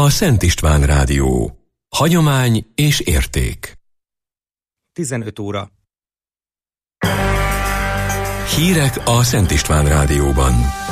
a Szent István Rádió. Hagyomány és érték. 15 óra. Hírek a Szent István Rádióban.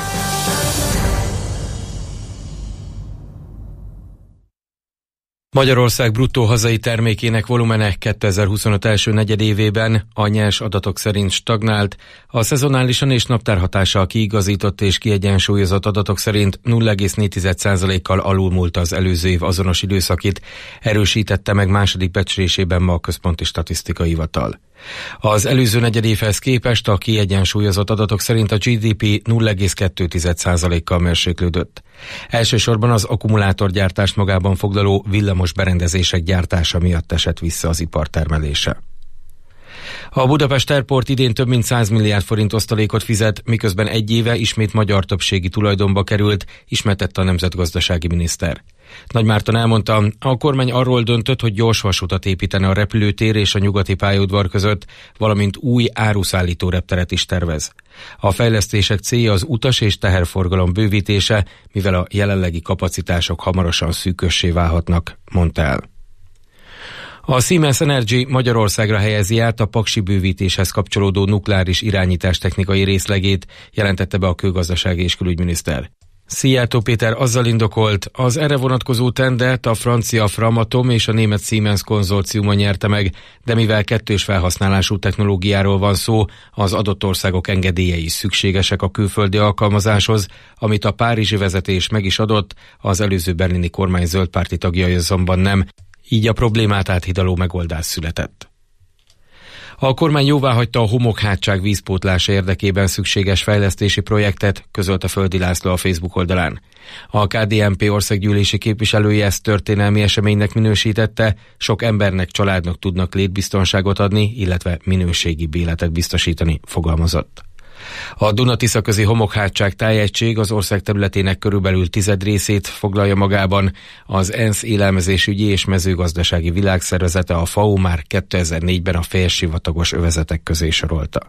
Magyarország bruttó hazai termékének volumene 2025 első negyedévében a nyers adatok szerint stagnált, a szezonálisan és naptárhatással kiigazított és kiegyensúlyozott adatok szerint 0,4%-kal alulmúlt az előző év azonos időszakit, erősítette meg második becslésében ma a Központi Statisztikai Hivatal. Az előző negyedévhez képest a kiegyensúlyozott adatok szerint a GDP 0,2%-kal mérséklődött. Elsősorban az akkumulátorgyártást magában foglaló villamos berendezések gyártása miatt esett vissza az ipartermelése. A Budapest Airport idén több mint 100 milliárd forint osztalékot fizet, miközben egy éve ismét magyar többségi tulajdonba került, ismertette a nemzetgazdasági miniszter. Nagy Márton elmondta, a kormány arról döntött, hogy gyorsvasutat építene a repülőtér és a nyugati pályaudvar között, valamint új áruszállító repteret is tervez. A fejlesztések célja az utas és teherforgalom bővítése, mivel a jelenlegi kapacitások hamarosan szűkössé válhatnak, mondta el. A Siemens Energy Magyarországra helyezi át a paksi bővítéshez kapcsolódó nukleáris irányítás technikai részlegét, jelentette be a kőgazdasági és külügyminiszter. Szijjártó Péter azzal indokolt, az erre vonatkozó tendert a francia Framatome és a német Siemens konzorciuma nyerte meg, de mivel kettős felhasználású technológiáról van szó, az adott országok engedélyei is szükségesek a külföldi alkalmazáshoz, amit a párizsi vezetés meg is adott, az előző berlini kormány zöldpárti tagjai azonban nem, így a problémát áthidaló megoldás született. A kormány jóváhagyta a homokhátság vízpótlása érdekében szükséges fejlesztési projektet, közölte Földi László a Facebook oldalán. A KDNP országgyűlési képviselője ezt történelmi eseménynek minősítette, sok embernek, családnak tudnak létbiztonságot adni, illetve minőségi életet biztosítani, fogalmazott. A Duna-Tisza közi homokhátság tájegység az ország területének körülbelül 10 részét foglalja magában. Az ENSZ élelmezésügyi és mezőgazdasági világszervezete, a FAO már 2004-ben a félsivatagos övezetek közé sorolta.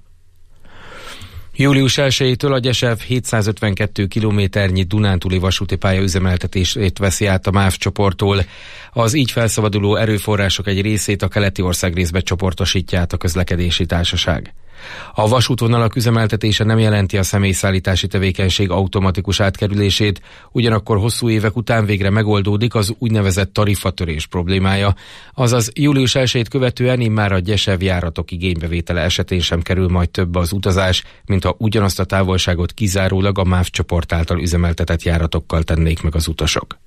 Július 1-től a Gyesev 752 kilométernyi dunántúli vasúti pálya üzemeltetését veszi át a MÁV csoporttól. Az így felszabaduló erőforrások egy részét a keleti országrészbe csoportosítja át a közlekedési társaság. A vasútvonalak üzemeltetése nem jelenti a személyszállítási tevékenység automatikus átkerülését, ugyanakkor hosszú évek után végre megoldódik az úgynevezett tarifatörés problémája, azaz július 1-t követően immár a Gyesev járatok igénybevétele esetén sem kerül majd több az utazás, mint ha ugyanazt a távolságot kizárólag a MÁV csoport által üzemeltetett járatokkal tennék meg az utasok.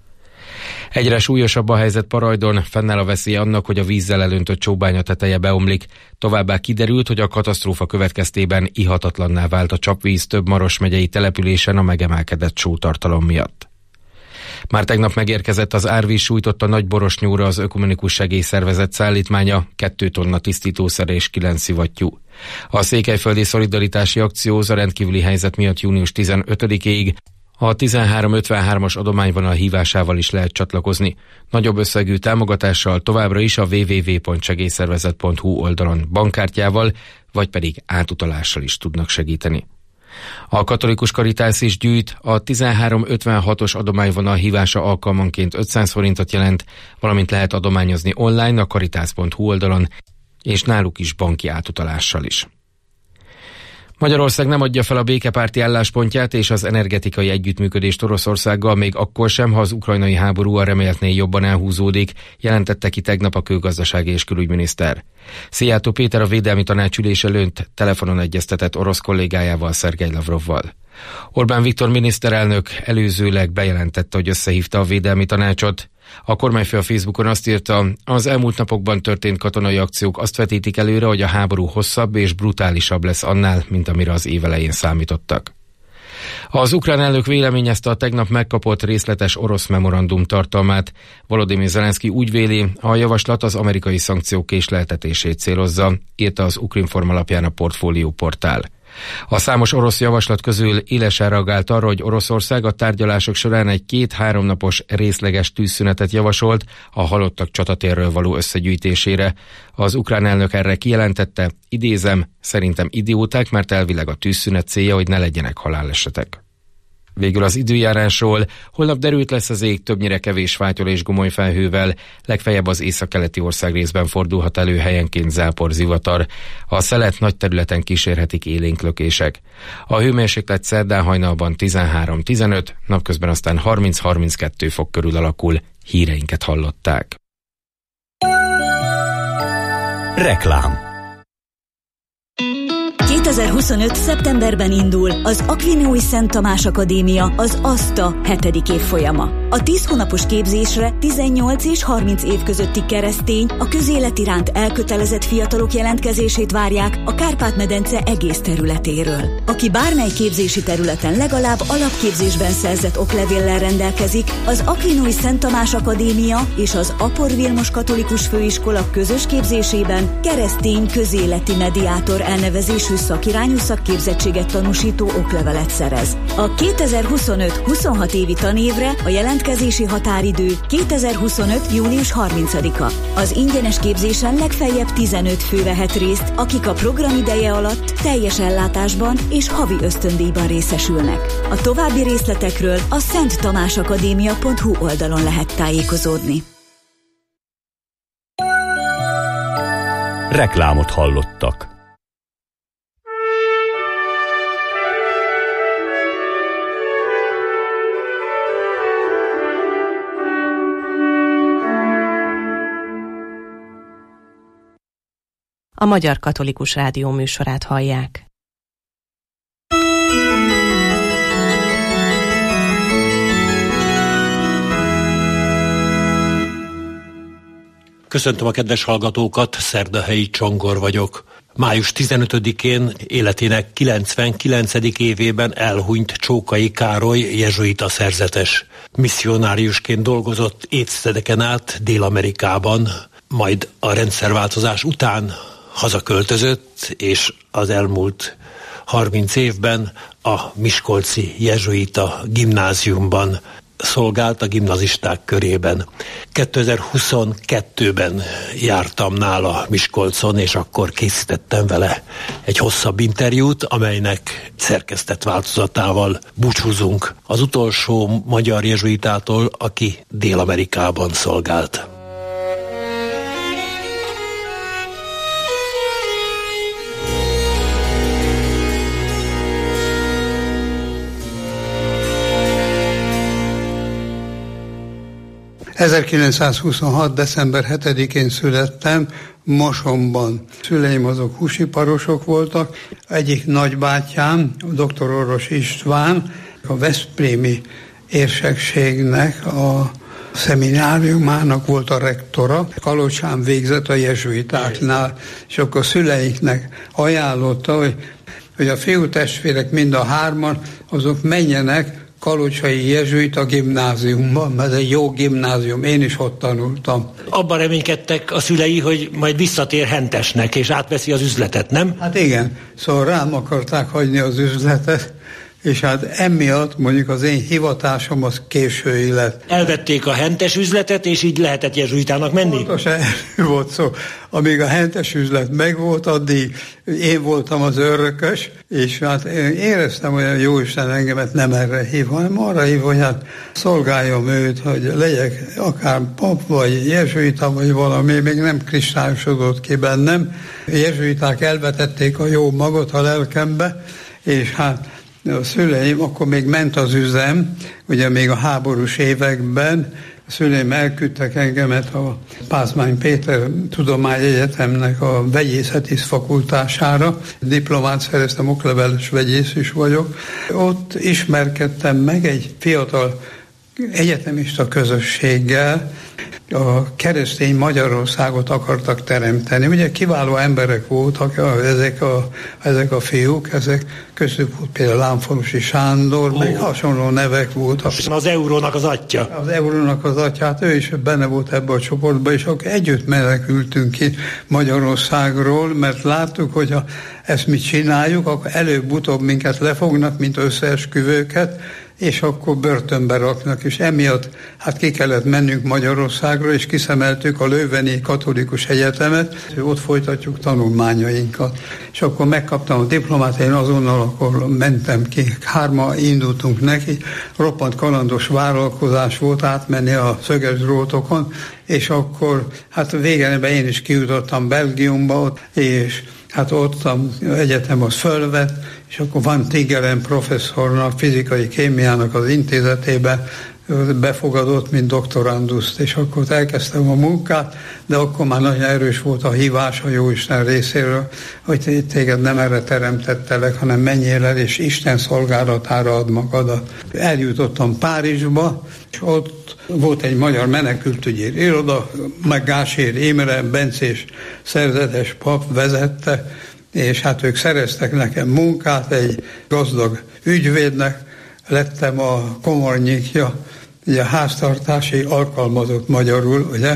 Egyre súlyosabb a helyzet Parajdon, fennáll a veszély annak, hogy a vízzel elöntött csóbánya teteje beomlik. Továbbá kiderült, hogy a katasztrófa következtében ihatatlanná vált a csapvíz több Maros megyei településen a megemelkedett sótartalom miatt. Már tegnap megérkezett az árvíz sújtotta Nagyborosnyóra az Ökumenikus Segélyszervezet szállítmánya, 2 tonna tisztítószer és 9 szivattyú. A Székelyföldi Szolidaritási Akcióz a rendkívüli helyzet miatt június 15-ig a 1353-as adományvonal hívásával is lehet csatlakozni. Nagyobb összegű támogatással továbbra is a www.segélyszervezet.hu oldalon bankkártyával, vagy pedig átutalással is tudnak segíteni. A Katolikus Karitász is gyűjt, a 1356-os adományvonal hívása alkalmanként 500 forintot jelent, valamint lehet adományozni online a karitász.hu oldalon, és náluk is banki átutalással is. Magyarország nem adja fel a békepárti álláspontját és az energetikai együttműködést Oroszországgal még akkor sem, ha az ukrajnai háború a reméltnél jobban elhúzódik, jelentette ki tegnap a kőgazdasági és külügyminiszter. Szijjártó Péter a Védelmi Tanács ülés előtt telefonon egyeztetett orosz kollégájával, Szergej Lavrovval. Orbán Viktor miniszterelnök előzőleg bejelentette, hogy összehívta a Védelmi Tanácsot. A kormányfő a Facebookon azt írta, az elmúlt napokban történt katonai akciók azt vetítik előre, hogy a háború hosszabb és brutálisabb lesz annál, mint amire az év elején számítottak. Az ukrán elnök véleményezte a tegnap megkapott részletes orosz memorandum tartalmát. Volodymyr Zelenszky úgy véli, a javaslat az amerikai szankciók késleltetését célozza, írta az Ukrinform alapján a Portfólió portál. A számos orosz javaslat közül élesen reagált arra, hogy Oroszország a tárgyalások során egy 2-3 napos részleges tűzszünetet javasolt a halottak csatatérről való összegyűjtésére. Az ukrán elnök erre kijelentette, idézem, szerintem idióták, mert elvileg a tűzszünet célja, hogy ne legyenek halálesetek. Végül az időjárásról. Holnap derült lesz az ég, többnyire kevés fátyol és gomoly felhővel, legfeljebb az északkeleti országrészben fordulhat elő helyenként záporzivatar. A szelet nagy területen kísérhetik élénk lökések. A hőmérséklet szerdán hajnalban 13-15, napközben aztán 30-32 fok körül alakul. Híreinket hallották. Reklám. 2025. szeptemberben indul az Akvinói Szent Tamás Akadémia, az ASTA 7. évfolyama. A 10 hónapos képzésre 18 és 30 év közötti keresztény, a közélet iránt elkötelezett fiatalok jelentkezését várják a Kárpát-medence egész területéről. Aki bármely képzési területen legalább alapképzésben szerzett oklevéllel rendelkezik, az Akvinói Szent Tamás Akadémia és az Apor Vilmos Katolikus Főiskola közös képzésében keresztény közéleti mediátor elnevezésű szakirányú szakképzettséget tanúsító oklevelet szerez. A 2025-26 évi tanévre a jelentkezési határidő 2025. június 30-a. Az ingyenes képzésen legfeljebb 15 fő vehet részt, akik a programideje alatt teljes ellátásban és havi ösztöndíjban részesülnek. A további részletekről a szenttamásakadémia.hu oldalon lehet tájékozódni. Reklámot hallottak. A Magyar Katolikus Rádió műsorát hallják. Köszöntöm a kedves hallgatókat, Szerdahelyi Csongor vagyok. Május 15-én életének 99. évében elhunyt Csókai Károly jezsuita szerzetes. Misszionáriusként dolgozott évtizedeken át Dél-Amerikában, majd a rendszerváltozás után hazaköltözött, és az elmúlt 30 évben a miskolci jezsuita gimnáziumban szolgált a gimnazisták körében. 2022-ben jártam nála Miskolcon, és akkor készítettem vele egy hosszabb interjút, amelynek szerkesztett változatával búcsúzunk az utolsó magyar jezsuitától, aki Dél-Amerikában szolgált. ...1926. december 7-én születtem Mosonban. Szüleim azok húsiparosok voltak. Egyik nagybátyám, dr. Orvos István, a veszprémi érsekségnek a szemináriumának volt a rektora. Kalocsán végzett a jezsuitáknál, és akkor a szüleiknek ajánlotta, hogy a fiútestvérek mind a hárman, azok menjenek Kalocsai jezsuita gimnáziumban, mert ez egy jó gimnázium, én is ott tanultam. Abban reménykedtek a szülei, hogy majd visszatér Hentesnek, és átveszi az üzletet, nem? Hát igen, szóval rám akarták hagyni az üzletet, és hát emiatt mondjuk az én hivatásom az késői lett. Elvették a Hentes üzletet, és így lehetett jezsuitának menni? Pontosan volt szó. Amíg a Hentes üzlet megvolt, addig én voltam az örökös, és hát éreztem, hogy a Jóisten engemet nem erre hív, hanem arra hív, hogy hát szolgáljam őt, hogy legyek akár pap, vagy jezsuita, vagy valami, még nem kristályosodott ki bennem. A jezsuiták elvetették a jó magot a lelkembe, és hát a szüleim, akkor még ment az üzem, ugye még a háborús években, a szüleim elküldtek engemet a Pázmány Péter Tudományegyetemnek a vegyészeti fakultására. Diplomát szereztem, okleveles vegyész is vagyok. Ott ismerkedtem meg egy fiatal egyetemista közösséggel, a keresztény Magyarországot akartak teremteni. Ugye kiváló emberek voltak ezek a fiúk, ezek köztük volt például Lámfalusi Sándor, meg hasonló nevek voltak. Az eurónak az atya. Az eurónak az atya, hát ő is benne volt ebbe a csoportba, és akkor együtt menekültünk ki Magyarországról, mert láttuk, hogy ezt mi csináljuk, akkor előbb-utóbb minket lefognak, mint összeesküvőket, és akkor börtönbe raknak, és emiatt hát ki kellett mennünk Magyarországra, és kiszemeltük a Löveni Katolikus Egyetemet, hogy ott folytatjuk tanulmányainkat. És akkor megkaptam a diplomát, én azonnal akkor mentem ki, 3-an indultunk neki, roppant kalandos vállalkozás volt átmenni a szöges drótokon, és akkor hát végeredben én is kijutottam Belgiumba, és hát ott az egyetem az fölvett, és akkor Van Tigeren professzornak, fizikai kémiának az intézetében befogadott, mint doktoranduszt, és akkor elkezdtem a munkát, de akkor már nagyon erős volt a hívás a Jóisten részéről, hogy téged nem erre teremtettelek, hanem menjél el, és Isten szolgálatára ad magadat. Eljutottam Párizsba, és ott volt egy magyar menekültügyi iroda, meg Gásér Imre, bencés szerzetes pap vezette, és hát ők szereztek nekem munkát, egy gazdag ügyvédnek lettem a komornyikja, ugye háztartási alkalmazott magyarul, ugye,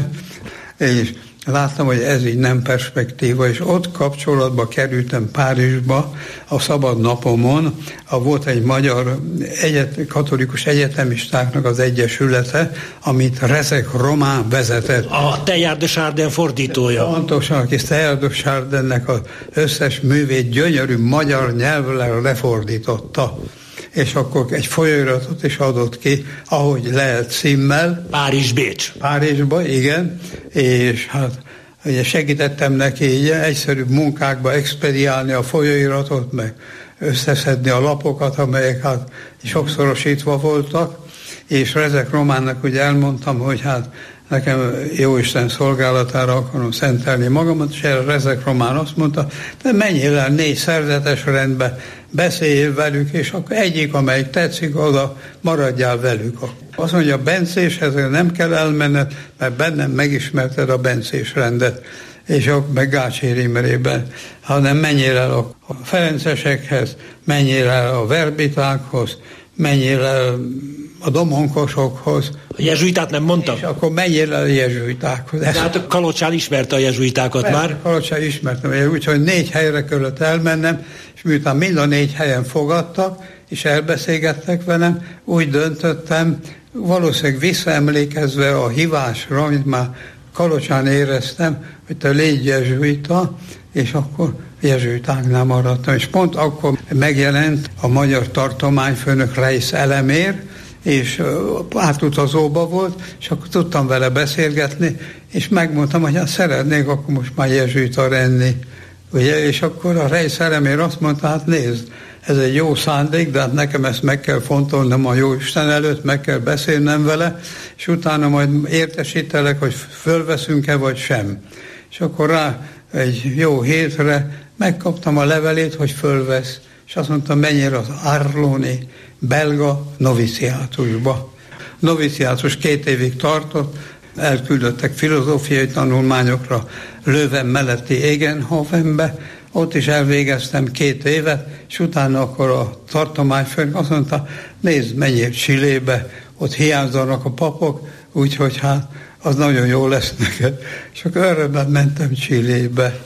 és láttam, hogy ez így nem perspektíva, és ott kapcsolatba kerültem Párizsba a szabad napomon, volt egy magyar katolikus egyetemistáknak az egyesülete, amit Rezek Román vezetett. A Teilhard de Chardin fordítója. Pontosan, aki Teilhard de Chardinnek az összes művét gyönyörű magyar nyelvre lefordította. És akkor egy folyóiratot is adott ki, ahogy lehet címmel. Párizs-Bécs. Párizsba, igen, és hát ugye segítettem neki így egyszerű munkákba expediálni a folyóiratot, meg összeszedni a lapokat, amelyek hát sokszorosítva voltak, és Rezek Románnak ugye elmondtam, hogy hát nekem Jóisten szolgálatára akarom szentelni magamat, és erre Rezek Román azt mondta, de menjél el 4 szerzetes rendbe, beszéljél velük, és akkor egyik, amelyik tetszik, oda maradjál velük. Azt mondja, Bencéshez nem kell elmenned, mert bennem megismerted a bencés rendet, és meg Gácsér Imrében, hanem menjél el a ferencesekhez, menjél el a verbitákhoz, menjél el a domonkosokhoz. A jezsuitát nem mondtam? És akkor menjél el a jezsuitákhoz. De hát a Kalocsán ismerte a jezsuitákat persze, már? Kalocsán ismertem, úgyhogy 4 helyre kellett elmennem, és miután mind a 4 helyen fogadtak, és elbeszélgettek velem, úgy döntöttem, valószínűleg visszaemlékezve a hívásra, amit már Kalocsán éreztem, hogy te légy jezsuita, és akkor jezsuitáknál maradtam. És pont akkor megjelent a magyar tartományfőnök Reisz Elemér, és átutazóba volt, és akkor tudtam vele beszélgetni, és megmondtam, hogy hát szeretnék akkor most már jezsuita lenni. Ugye? És akkor a Reisz Elemér azt mondta, hát nézd, ez egy jó szándék, de hát nekem ezt meg kell fontolnom a Jóisten előtt, meg kell beszélnem vele, és utána majd értesítelek, hogy fölveszünk-e vagy sem. És akkor rá egy jó hétre megkaptam a levelét, hogy fölvesz, és azt mondtam, menjél az Arloni belga noviciátusba. Noviciátus 2 évig tartott, elküldöttek filozófiai tanulmányokra Leuven melletti Egenhovenbe, ott is elvégeztem 2 évet, és utána akkor a tartományfőnök azt mondta, nézd, menjél Chilébe, ott hiányzanak a papok, úgyhogy hát az nagyon jó lesz neked. És akkor örömmel mentem Chilébe.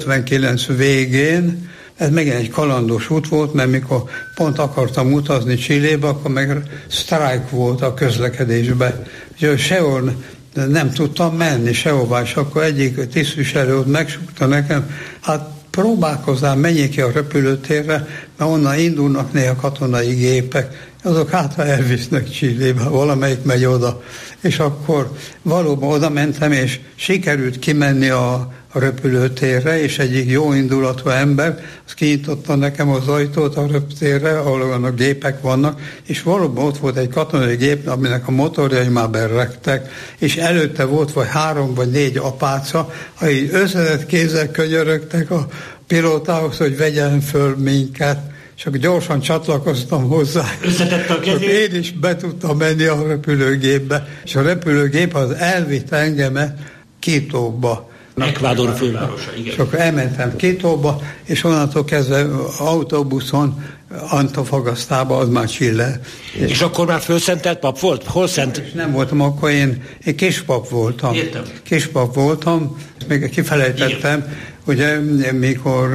59 végén, ez megint egy kalandos út volt, mert mikor pont akartam utazni Chilébe, akkor meg sztrájk volt a közlekedésben. Úgyhogy sehol nem tudtam menni, sehová, és akkor egyik tisztviselő ott megsúgta nekem, hát próbálkozzál, menjél ki a repülőtérre, mert onnan indulnak néha katonai gépek, azok hát elvisznek Chilébe, valamelyik megy oda. És akkor valóban oda mentem, és sikerült kimenni a repülőtérre, és egyik jó indulatú ember, az kinyitotta nekem az ajtót a repülőtérre, ahol a gépek vannak, és valóban ott volt egy katonai gép, aminek a motorjai már berregtek, és előtte volt vagy 3 vagy 4 apáca, akik összetett kézzel könyörögtek a pilótához, hogy vegyen föl minket, és akkor gyorsan csatlakoztam hozzá. Összetette a kezét? Én is be tudtam menni a repülőgépbe, és a repülőgép az elvitt engemet Quitóba. Ecuador fővárosa, igen. És akkor elmentem Quitóba, és onnantól kezdve autóbuszon Antofagasztába, az már Chile. És akkor már fölszentelt pap volt? Hol szent? És nem voltam, akkor én kispap voltam. Értem. Kispap voltam, még kifelejtettem, ugye, mikor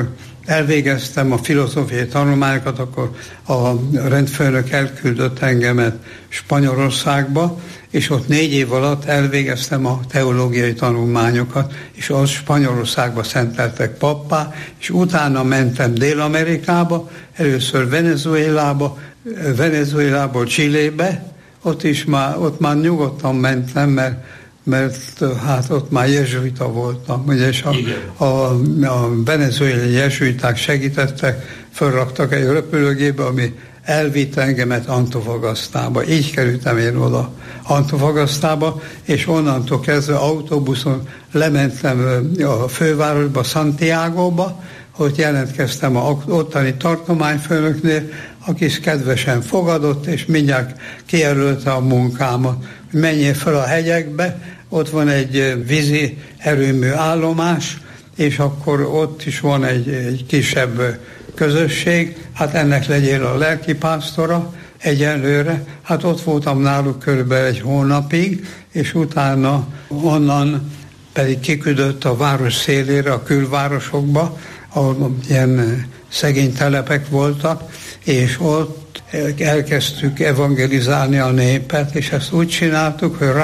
elvégeztem a filozófiai tanulmányokat, akkor a rendfőnök elküldött engemet Spanyolországba, és ott 4 év alatt elvégeztem a teológiai tanulmányokat, és az Spanyolországba szenteltek pappá, és utána mentem Dél-Amerikába, először Venezuelából Chilébe, ott már nyugodtan mentem, mert hát ott már jezsuita voltam, ugye, és a venezuelai jezsuiták segítettek, fölraktak egy repülőgépbe, ami elvitt engemet Antofagasztába. Így kerültem én oda Antofagasztába, és onnantól kezdve autóbuszon lementem a fővárosba, Santiagoba, hogy jelentkeztem a ottani tartományfőnöknél, aki kedvesen fogadott, és mindjárt kijelölte a munkámat. Menjél fel a hegyekbe, ott van egy vízi erőmű állomás, és akkor ott is van egy kisebb közösség, hát ennek legyél a lelkipásztora egyelőre. Hát ott voltam náluk körülbelül 1 hónapig, és utána onnan pedig kiküldött a város szélére, a külvárosokba, ahol ilyen szegény telepek voltak, és ott elkezdtük evangelizálni a népet, és ezt úgy csináltuk, hogy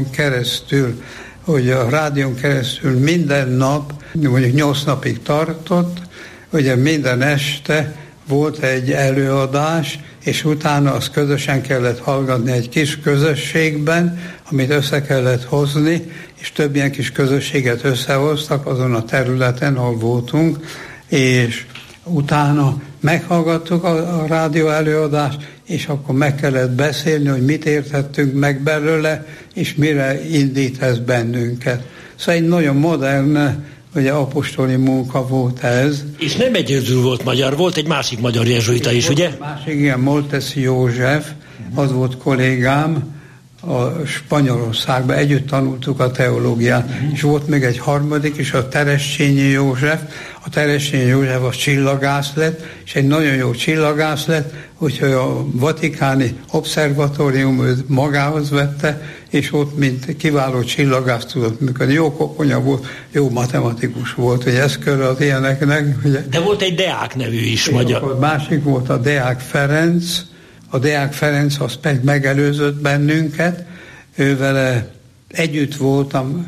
a rádión keresztül minden nap, mondjuk 8 napig tartott, ugye minden este volt egy előadás, és utána azt közösen kellett hallgatni egy kis közösségben, amit össze kellett hozni, és több ilyen kis közösséget összehoztak azon a területen, ahol voltunk, és utána meghallgattuk a rádió előadást, és akkor meg kellett beszélni, hogy mit értettünk meg belőle, és mire indít ez bennünket. Szóval egy nagyon modern, ugye apostoli munka volt ez. És nem egyedül volt magyar, volt egy másik magyar jezsuita is, ugye? Másik, igen, Moltesi József, az volt kollégám, a Spanyolországban együtt tanultuk a teológiát, és volt még egy harmadik is, a Tereszcsényi József. A Tereszcsényi József az csillagász lett, és egy nagyon jó csillagász lett, úgyhogy a vatikáni obszervatórium őt magához vette, és ott mint kiváló csillagász tudott működni. Jó koponya volt, jó matematikus volt, hogy ez körül az ilyeneknek. Ugye. De volt egy Deák nevű is magyar. Akkor másik volt a Deák Ferenc. A Deák Ferenc az megelőzött bennünket, ővele együtt voltam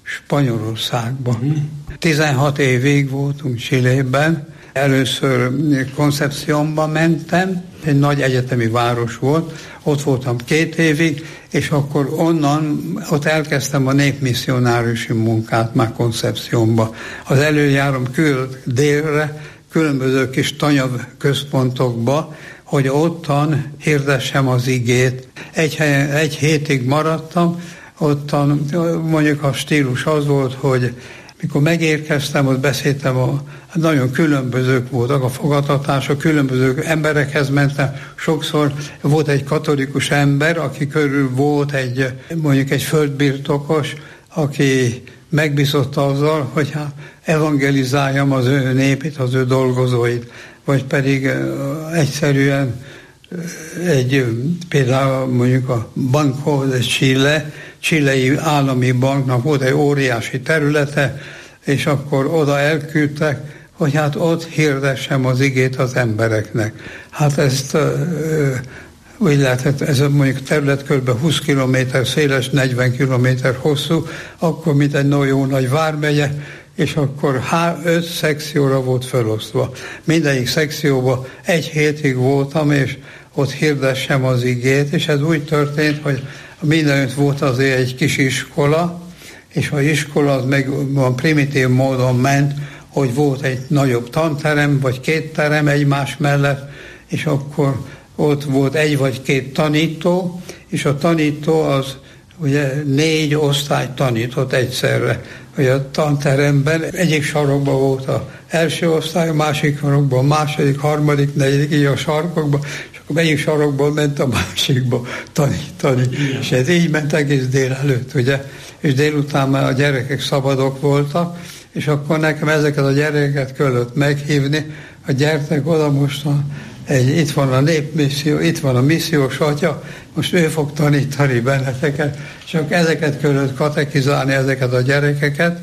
Spanyolországban. 16 évig voltunk Chilében, először Concepciónba mentem, egy nagy egyetemi város volt, ott voltam 2 évig, és akkor onnan, ott elkezdtem a népmisszionáriusi munkát már Concepciónba. Az előjárom délre, különböző kis tanyaközpontokba, hogy ottan hirdessem az igét. Egy hétig maradtam, ottan mondjuk a stílus az volt, hogy mikor megérkeztem, ott beszéltem, nagyon különbözők voltak a fogadtatások, különböző emberekhez mentem. Sokszor volt egy katolikus ember, aki körül volt mondjuk egy földbirtokos, aki megbízott azzal, hogy evangelizáljam az ő népét, az ő dolgozóit, vagy pedig egyszerűen például mondjuk a Banco de Chile, chilei állami banknak volt egy óriási területe, és akkor oda elküldtek, hogy hát ott hirdessem az igét az embereknek. Hát ezt úgy lehetett, ez mondjuk terület kb. 20 km széles, 40 km hosszú, akkor mint egy jó nagy vármegye, és akkor 5 szekcióra volt felosztva. Mindegyik szekcióban 1 hétig voltam, és ott hirdessem az igét, és ez úgy történt, hogy mindenütt volt azért egy kis iskola, és az iskola az meg primitív módon ment, hogy volt egy nagyobb tanterem, vagy 2 terem egymás mellett, és akkor ott volt 1 vagy 2 tanító, és a tanító az ugye 4 osztályt tanított egyszerre. Hogy a tanteremben egyik sarokban volt az első osztály, a másik sarokban a második, harmadik, negyedik, így a sarkokban, és akkor egyik sarokból ment a másikba tanítani. Igen. És ez így ment egész délelőtt, ugye? És délután már a gyerekek szabadok voltak, és akkor nekem ezeket a gyerekeket kellett meghívni, hogy gyertek oda mostan, itt van a népmisszió, itt van a missziós atya, most ő fog tanítani benneteket, és akkor ezeket kellett katekizálni, ezeket a gyerekeket,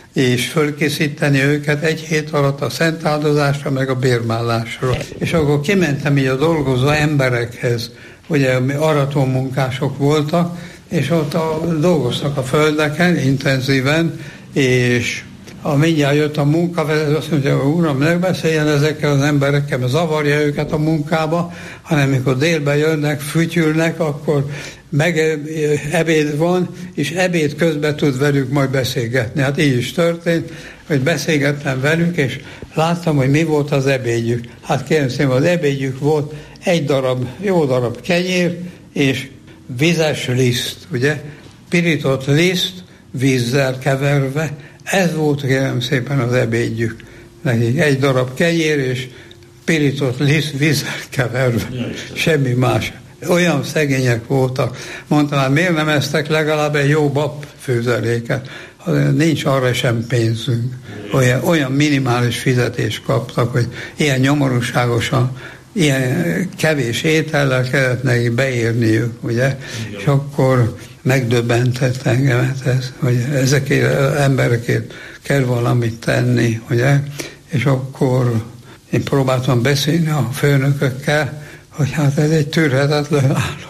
és fölkészíteni őket egy hét alatt a szentáldozásra, meg a bérmálásra. És akkor kimentem így a dolgozó emberekhez, ugye arató munkások voltak, és ott dolgoztak a földeken intenzíven, és mindjárt jött a munkavezető, azt mondja, uram, ne beszéljen ezekkel az emberekkel, mert zavarja őket a munkába, hanem mikor délben jönnek, fütyülnek, akkor meg ebéd van, és ebéd közben tud velük majd beszélgetni. Hát így is történt, hogy beszélgettem velük, és láttam, hogy mi volt az ebédjük. Hát kérem szépen, az ebédjük volt egy jó darab kenyér, és vizes liszt, ugye? Pirított liszt, vízzel keverve, ez volt, kérem szépen, az ebédjük. Nekik egy darab kenyér, és pirított liszt, vízzel keverve. Semmi más. Olyan szegények voltak. Mondtam, hát miért nem esztek legalább egy jó babfőzeléket? Nincs arra sem pénzünk. Olyan minimális fizetést kaptak, hogy ilyen nyomorúságosan, ilyen kevés étellel kellett neki beérniük, ugye? Igen. És akkor megdöbbentett engemet ez, hogy ezekért az emberekért kell valamit tenni, ugye? És akkor én próbáltam beszélni a főnökökkel, hogy hát ez egy tűrhetetlen állapot.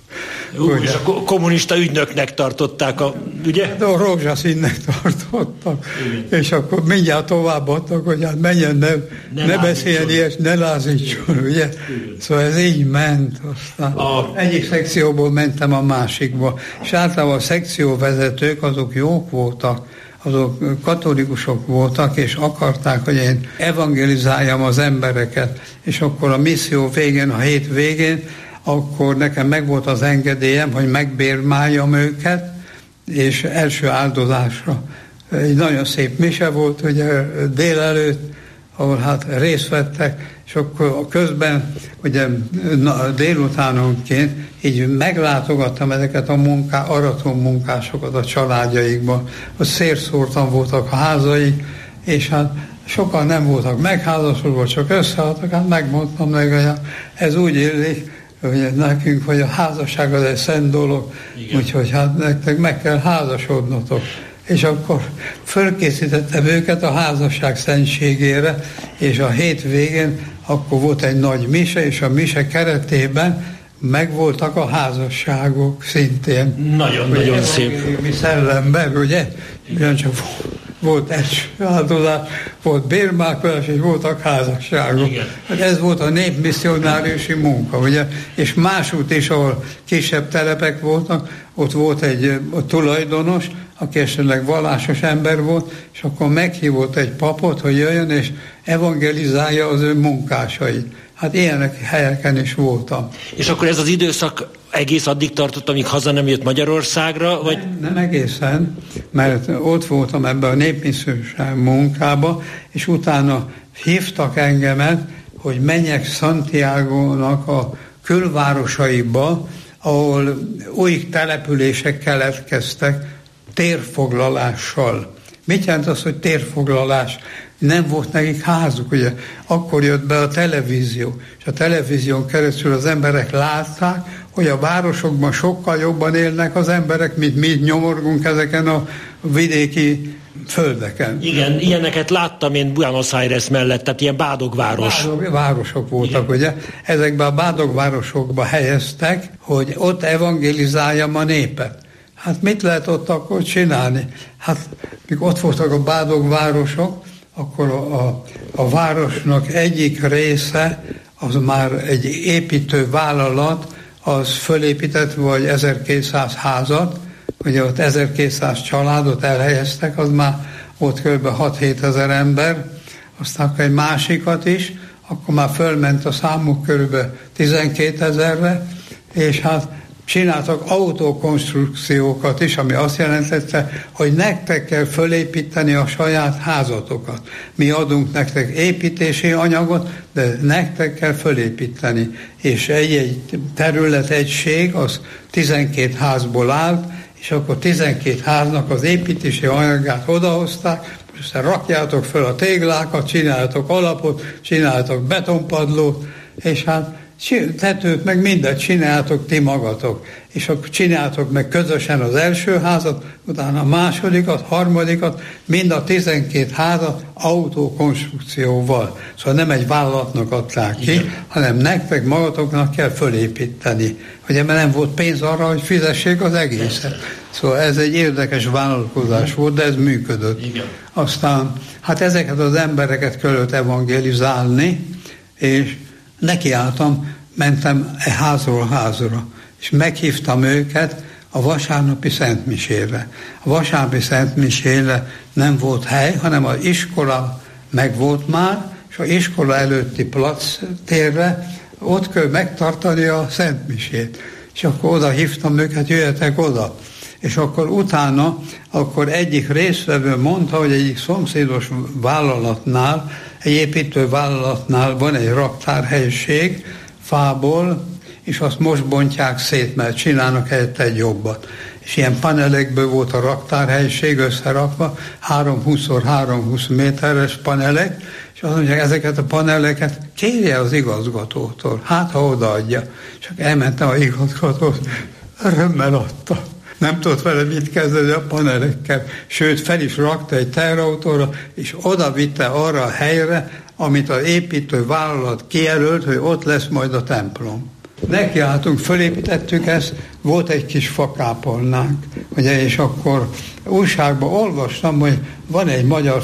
És a kommunista ügynöknek tartották, ugye? De a rózsaszínnek tartottak. Igen. És akkor mindjárt továbbadtak, hogy hát menjen, ne beszéljen ilyet, ne lázítson, ugye? Igen. Szóval ez így ment. Aztán egyik szekcióból mentem a másikba. És általában a szekcióvezetők azok jók voltak, azok katolikusok voltak, és akarták, hogy én evangelizáljam az embereket. És akkor a misszió végén, a hét végén, akkor nekem megvolt az engedélyem, hogy megbérmáljam őket, és első áldozásra. Egy nagyon szép mise volt, ugye délelőtt, ahol hát részt vettek, és akkor közben, ugye délutánonként így meglátogattam ezeket a arató munkásokat a családjaikban, hogy szérszórtan voltak a házai, és hát sokan nem voltak megházasodva, csak összeálltak, hát megmondtam meg, hogy ez úgy illik, hogy nekünk, hogy a házasság az egy szent dolog, úgyhogy hát nektek meg kell házasodnotok. És akkor fölkészítettem őket a házasság szentségére, és a hét végén akkor volt egy nagy mise, és a mise keretében megvoltak a házasságok szintén. Nagyon-nagyon szép. Mi szellemben, ugye? Ugyancsak volt egy áldozás, volt bérmálkodás, és voltak házasságok. Hát ez volt a népmisszionáriusi munka, ugye? És másút is, ahol kisebb telepek voltak, ott volt egy tulajdonos, aki esetleg vallásos ember volt, és akkor meghívott egy papot, hogy jöjjön, és evangelizálja az ő munkásait. Hát ilyenek helyeken is voltam. És akkor ez az időszak egész addig tartott, amíg haza nem jött Magyarországra? Vagy? Nem egészen, mert ott voltam ebben a népmisszionárius munkába, és utána hívtak engemet, hogy menjek Santiago-nak a külvárosaiba, ahol új települések keletkeztek térfoglalással. Mit jelent az, hogy térfoglalás? Nem volt nekik házuk, ugye? Akkor jött be a televízió, és a televízión keresztül az emberek látták, hogy a városokban sokkal jobban élnek az emberek, mint mi nyomorgunk ezeken a vidéki földeken. Igen, ilyeneket láttam én Buenos Aires mellett, tehát ilyen bádogváros. Városok voltak, igen. Ugye? Ezekben a bádogvárosokba helyeztek, hogy ott evangelizáljam a népet. Hát mit lehet ott akkor csinálni? Hát mikor ott voltak a bádogvárosok, akkor a városnak egyik része, az már egy építő vállalat, az fölépített vagy 1200 házat, ugye ott 1200 családot elhelyeztek, az már ott kb. 6-7 ezer ember, aztán egy másikat is, akkor már fölment a számuk kb. 12 000-re, és hát csináltak autókonstrukciókat is, ami azt jelentette, hogy nektek kell fölépíteni a saját házatokat. Mi adunk nektek építési anyagot, de nektek kell fölépíteni. És egy területegység az 12 házból állt, és akkor 12 háznak az építési anyagát odahozták, és rakjátok föl a téglákat, csináltok alapot, csináltok betonpadlót, és hát tetőt meg mindent csináltok ti magatok, és akkor csináltok meg közösen az első házat, utána a másodikat, harmadikat, mind a 12 házat autókonstrukcióval. Szóval nem egy vállalatnak adták ki, hanem nektek magatoknak kell fölépíteni. Ugye, mert nem volt pénz arra, hogy fizessék az egészet. Szóval ez egy érdekes vállalkozás volt, de ez működött. Igen. Aztán, hát ezeket az embereket kellett evangélizálni, és nekiálltam, mentem házról házra, és meghívtam őket a vasárnapi szentmisére. A vasárnapi szentmisére nem volt hely, hanem az iskola meg volt már, és az iskola előtti plac térre ott kell megtartani a szentmisét. És akkor oda hívtam őket, jöjjetek oda. És akkor utána, akkor egyik résztvevő mondta, hogy egyik szomszédos vállalatnál, egy építő vállalatnál van egy raktárhelység fából, és azt most bontják szét, mert csinálnak helyette egy jobbat. És ilyen panelekből volt a raktárhelység összerakva, 320x320 méteres panelek, és azt mondják, ezeket a paneleket kérje az igazgatótól, hát ha odaadja. Csak elmentem az igazgatót, örömmel adta. Nem tudott vele mit kezdeni a panelekkel, sőt fel is rakta egy teherautóra, és oda vitte arra a helyre, amit az építő vállalat kijelölt, hogy ott lesz majd a templom. Nekiálltunk, fölépítettük ezt, volt egy kis fakápolnánk, ugye, és akkor újságban olvastam, hogy van egy magyar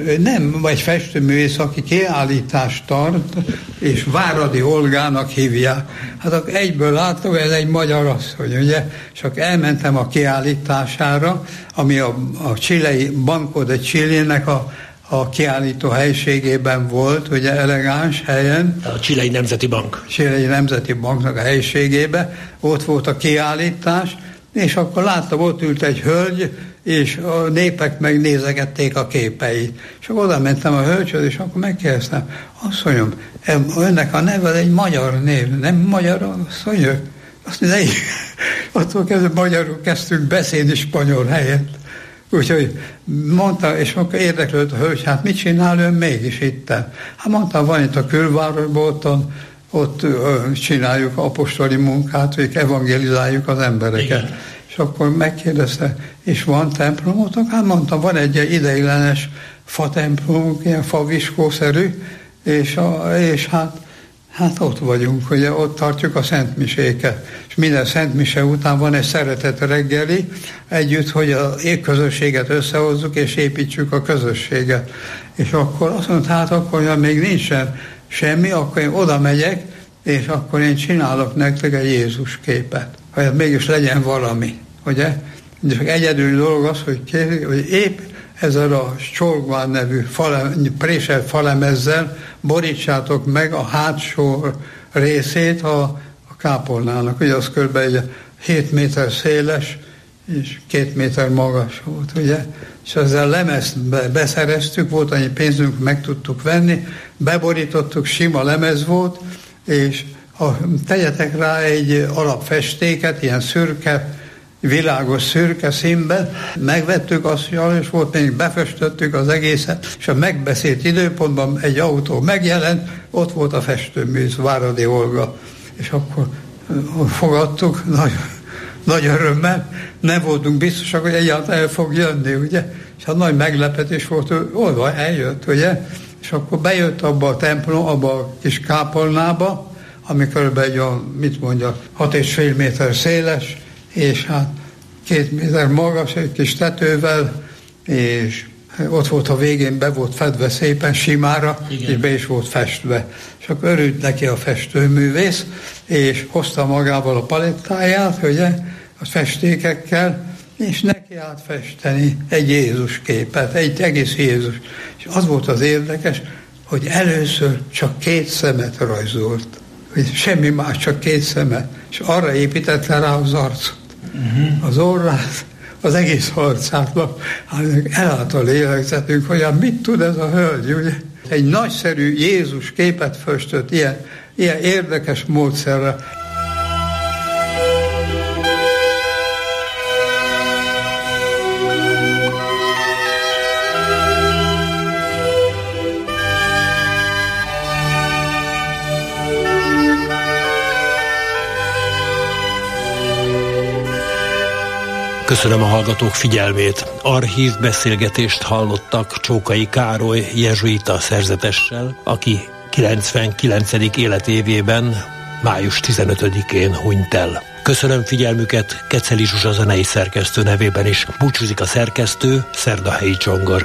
festőművész, aki kiállítást tart, és Váradi Olgának hívják. Hát akkor egyből láttam, hogy ez egy magyar asszony, ugye, és akkor elmentem a kiállítására, ami a chilei Banco de Chilének a kiállító helységében volt, ugye elegáns helyen. A Chilei Nemzeti Bank. Chilei Nemzeti Banknak a helységében, ott volt a kiállítás, és akkor láttam, ott ült egy hölgy, és a népek megnézegették a képeit. És akkor oda mentem a hölgyhöz, és akkor megkérdeztem, azt mondjam, önnek a neve egy magyar név, nem magyar asszony? Azt mondja, attól kezdve magyarul kezdtünk beszélni spanyol helyett. Úgyhogy mondta, és akkor érdeklődött a hölgy, hát mit csinál ön mégis itten? Hát mondta, van itt a külvárosban, ott csináljuk apostoli munkát, hogy evangélizáljuk az embereket. Igen. És akkor megkérdezte, és van templomotok? Hát mondtam, van egy ideiglenes fatemplomunk, ilyen faviskószerű, és hát ott vagyunk, ugye ott tartjuk a szentmiséket. És minden szentmise után van egy szeretet reggeli, együtt, hogy a közösséget összehozzuk, és építsük a közösséget. És akkor azt mondta, hát akkor, ha még nincsen semmi, akkor én oda megyek, és akkor én csinálok nektek egy Jézus képet. Hogy mégis legyen valami, ugye? Csak egyedül dolog az, hogy épp ezzel a Csorgván nevű préselt falemezzel borítsátok meg a hátsó részét a kápolnának. Ugye az kb. 7 méter széles és 2 méter magas volt, ugye? És ezzel lemezt beszereztük, volt annyi pénzünk, meg tudtuk venni, beborítottuk, sima lemez volt, és tegyetek rá egy alapfestéket, ilyen szürke, világos szürke színben, megvettük azt, és volt, még befestöttük az egészet, és a megbeszélt időpontban egy autó megjelent, ott volt a festőművész, Váradi Olga, és akkor fogadtuk, nagy örömmel, nem voltunk biztosak, hogy egyáltalán el fog jönni, ugye, és hát nagy meglepetés volt, hogy eljött, ugye, és akkor bejött abba a templom, abba a kis kápolnába, ami körülbelül egy 6,5 méter széles, és hát 2 méter magas, egy kis tetővel, és ott volt a végén, be volt fedve szépen simára, igen. És be is volt festve. És akkor örült neki a festőművész, és hozta magával a palettáját, ugye, a festékekkel, és neki állt festeni egy Jézus képet, egy egész Jézus. És az volt az érdekes, hogy először csak 2 szemet rajzolt. Semmi más, csak 2 szemet. És arra építette rá az arcot. Az orrát, az egész arcát. Elállt a lélegzetünk, hogy mit tud ez a hölgy, ugye? Egy nagyszerű Jézus képet festett ilyen érdekes módszerrel. Köszönöm a hallgatók figyelmét. Archív beszélgetést hallottak Csókai Károly jezsuita szerzetessel, aki 99. életévében május 15-én hunyt el. Köszönöm figyelmüket, Keceli Zsuzsa zenei szerkesztő nevében is. Búcsúzik a szerkesztő, Szerdahelyi Csongor.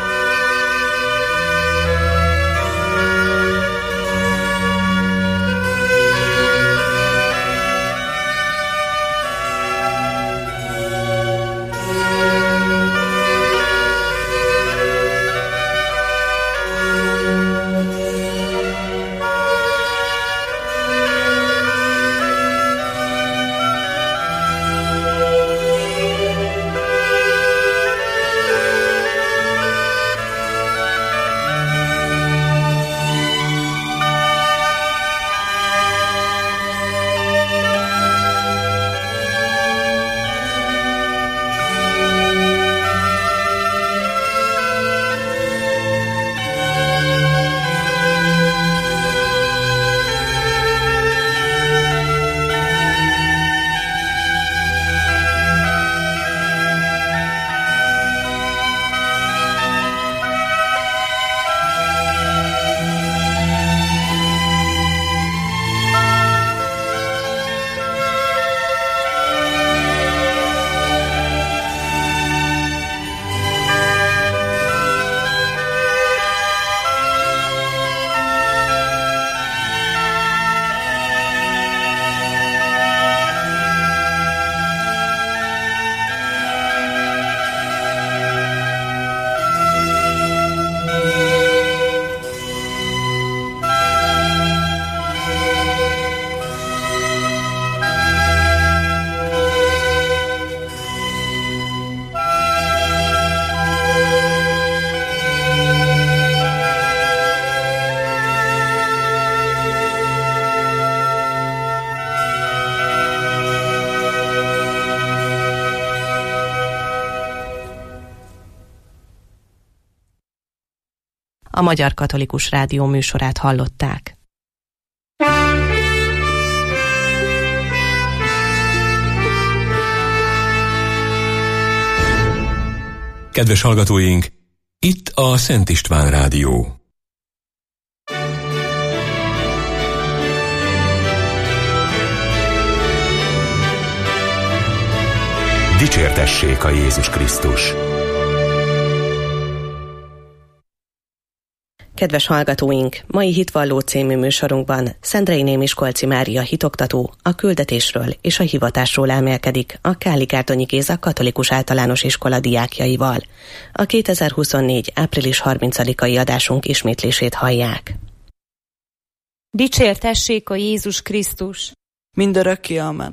A Magyar Katolikus Rádió műsorát hallották. Kedves hallgatóink, itt a Szent István Rádió. Dicsértessék a Jézus Krisztus! Kedves hallgatóink, mai Hitvalló című műsorunkban Szendrei Miskolci Mária hitoktató a küldetésről és a hivatásról elmélkedik a Káli-Gárdonyi Géza Katolikus Általános Iskola diákjaival. A 2024. április 30-ai adásunk ismétlését hallják. Dicsértessék a Jézus Krisztus! Mindörökké, amen.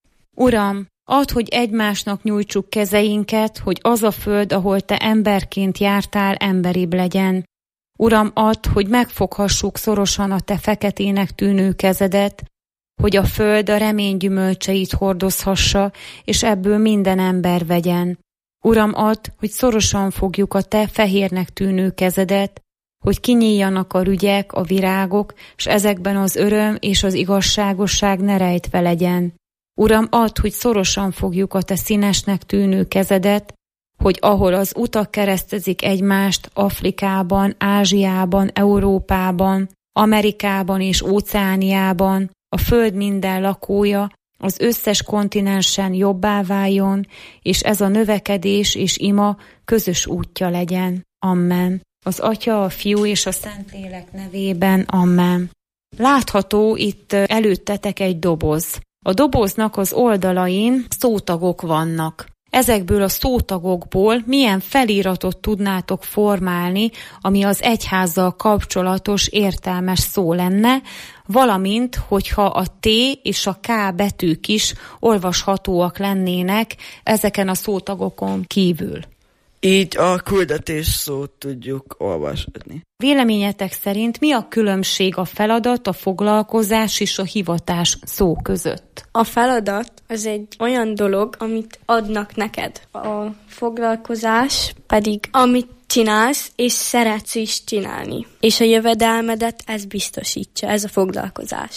Uram, add, hogy egymásnak nyújtsuk kezeinket, hogy az a föld, ahol te emberként jártál, emberibb legyen. Uram, add, hogy megfoghassuk szorosan a te feketének tűnő kezedet, hogy a föld a remény gyümölcseit hordozhassa, és ebből minden ember vegyen. Uram, add, hogy szorosan fogjuk a te fehérnek tűnő kezedet, hogy kinyíljanak a rügyek, a virágok, s ezekben az öröm és az igazságosság ne rejtve legyen. Uram, add, hogy szorosan fogjuk a te színesnek tűnő kezedet, hogy ahol az utak keresztezik egymást, Afrikában, Ázsiában, Európában, Amerikában és Óceániában, a föld minden lakója az összes kontinensen jobbá váljon, és ez a növekedés és ima közös útja legyen. Amen. Az Atya, a Fiú és a Szentlélek nevében. Amen. Látható itt előttetek egy doboz. A doboznak az oldalain szótagok vannak. Ezekből a szótagokból milyen feliratot tudnátok formálni, ami az egyházzal kapcsolatos értelmes szó lenne, valamint, hogyha a T és a K betűk is olvashatóak lennének ezeken a szótagokon kívül. Így a küldetés szót tudjuk olvasni. Véleményetek szerint mi a különbség a feladat, a foglalkozás és a hivatás szó között? A feladat az egy olyan dolog, amit adnak neked. A foglalkozás pedig, amit csinálsz, és szeretsz is csinálni. És a jövedelmedet ez biztosítja, ez a foglalkozás.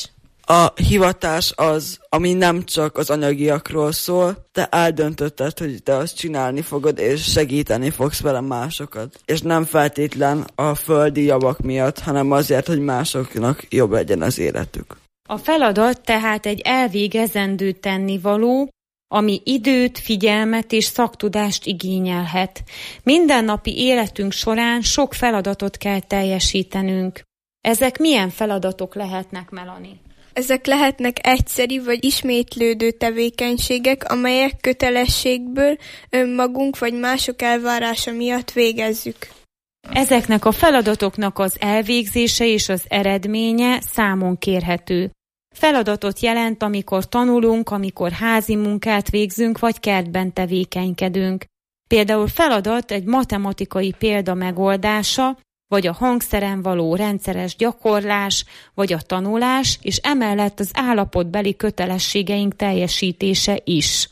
A hivatás az, ami nem csak az anyagiakról szól, te eldöntötted, hogy te azt csinálni fogod, és segíteni fogsz vele másokat. És nem feltétlen a földi javak miatt, hanem azért, hogy másoknak jobb legyen az életük. A feladat tehát egy elvégezendő tennivaló, ami időt, figyelmet és szaktudást igényelhet. Mindennapi életünk során sok feladatot kell teljesítenünk. Ezek milyen feladatok lehetnek, Melanie? Ezek lehetnek egyszeri vagy ismétlődő tevékenységek, amelyek kötelességből önmagunk vagy mások elvárása miatt végezzük. Ezeknek a feladatoknak az elvégzése és az eredménye számon kérhető. Feladatot jelent, amikor tanulunk, amikor házi munkát végzünk, vagy kertben tevékenykedünk. Például feladat egy matematikai példa megoldása, vagy a hangszeren való rendszeres gyakorlás, vagy a tanulás, és emellett az állapotbeli kötelességeink teljesítése is.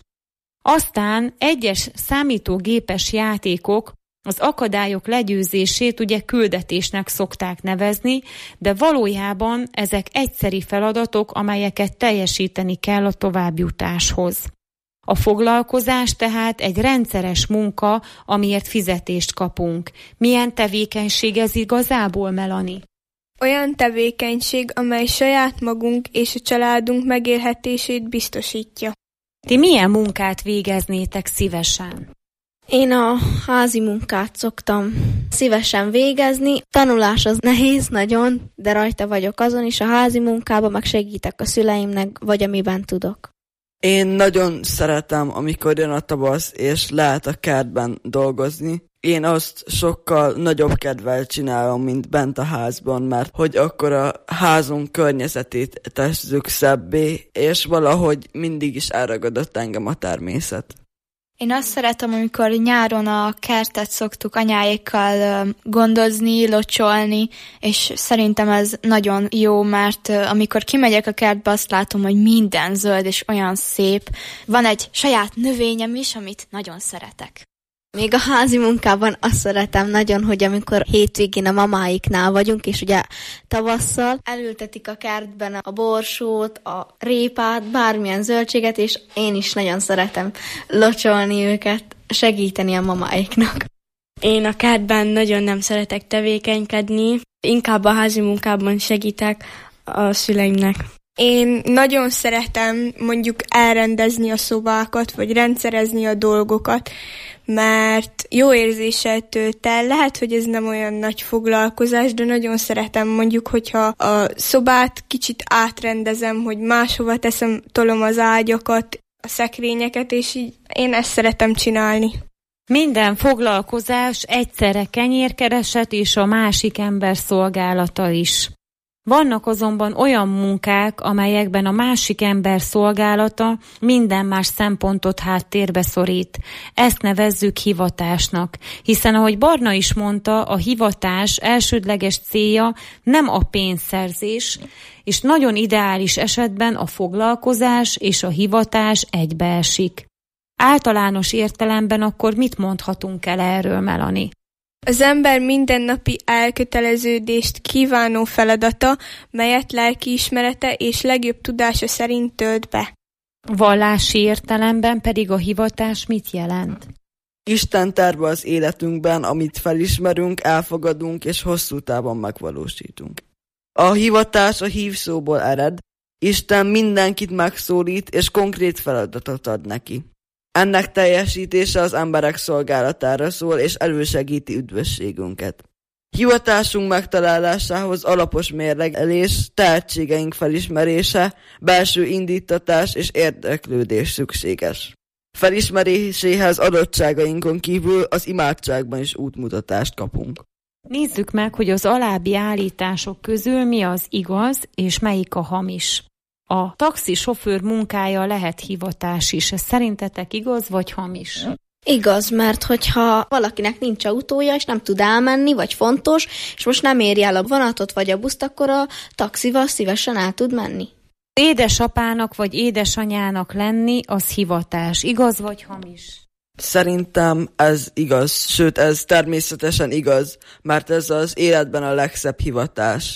Aztán egyes számítógépes játékok az akadályok legyőzését ugye küldetésnek szokták nevezni, de valójában ezek egyszeri feladatok, amelyeket teljesíteni kell a továbbjutáshoz. A foglalkozás tehát egy rendszeres munka, amiért fizetést kapunk. Milyen tevékenység ez igazából, Melanie? Olyan tevékenység, amely saját magunk és a családunk megélhetését biztosítja. Ti milyen munkát végeznétek szívesen? Én a házi munkát szoktam szívesen végezni. Tanulás az nehéz nagyon, de rajta vagyok azon is. A házi munkában meg segítek a szüleimnek, vagy amiben tudok. Én nagyon szeretem, amikor jön a tavasz, és lehet a kertben dolgozni. Én azt sokkal nagyobb kedvel csinálom, mint bent a házban, mert hogy akkor a házunk környezetét tesszük szebbé, és valahogy mindig is elragadott engem a természet. Én azt szeretem, amikor nyáron a kertet szoktuk anyáékkal gondozni, locsolni, és szerintem ez nagyon jó, mert amikor kimegyek a kertbe, azt látom, hogy minden zöld és olyan szép. Van egy saját növényem is, amit nagyon szeretek. Még a házi munkában azt szeretem nagyon, hogy amikor hétvégén a mamáiknál vagyunk, és ugye tavasszal elültetik a kertben a borsót, a répát, bármilyen zöldséget, és én is nagyon szeretem locsolni őket, segíteni a mamáiknak. Én a kertben nagyon nem szeretek tevékenykedni, inkább a házi munkában segítek a szüleimnek. Én nagyon szeretem mondjuk elrendezni a szobákat, vagy rendszerezni a dolgokat, mert jó érzéssel tölt el. Lehet, hogy ez nem olyan nagy foglalkozás, de nagyon szeretem mondjuk, hogyha a szobát kicsit átrendezem, hogy máshova teszem, tolom az ágyakat, a szekrényeket, és így én ezt szeretem csinálni. Minden foglalkozás egyszerre kenyérkereset és a másik ember szolgálata is. Vannak azonban olyan munkák, amelyekben a másik ember szolgálata minden más szempontot háttérbe szorít. Ezt nevezzük hivatásnak, hiszen ahogy Barna is mondta, a hivatás elsődleges célja nem a pénzszerzés, és nagyon ideális esetben a foglalkozás és a hivatás egybeesik. Általános értelemben akkor mit mondhatunk el erről, Melanie? Az ember mindennapi elköteleződést kívánó feladata, melyet lelkiismerete és legjobb tudása szerint tölt be. Vallási értelemben pedig a hivatás mit jelent? Isten terve az életünkben, amit felismerünk, elfogadunk és hosszú távon megvalósítunk. A hivatás a hív szóból ered. Isten mindenkit megszólít és konkrét feladatot ad neki. Ennek teljesítése az emberek szolgálatára szól, és elősegíti üdvösségünket. Hivatásunk megtalálásához alapos mérlegelés, tehetségeink felismerése, belső indítatás és érdeklődés szükséges. Felismeréséhez adottságainkon kívül az imádságban is útmutatást kapunk. Nézzük meg, hogy az alábbi állítások közül mi az igaz, és melyik a hamis. A taxisofőr munkája lehet hivatás is. Ez szerintetek igaz vagy hamis? Igaz, mert hogyha valakinek nincs autója, és nem tud elmenni, vagy fontos, és most nem éri el a vonatot vagy a buszt, akkor a taxival szívesen el tud menni. Édesapának vagy édesanyának lenni, az hivatás. Igaz vagy hamis? Szerintem ez igaz, sőt ez természetesen igaz, mert ez az életben a legszebb hivatás.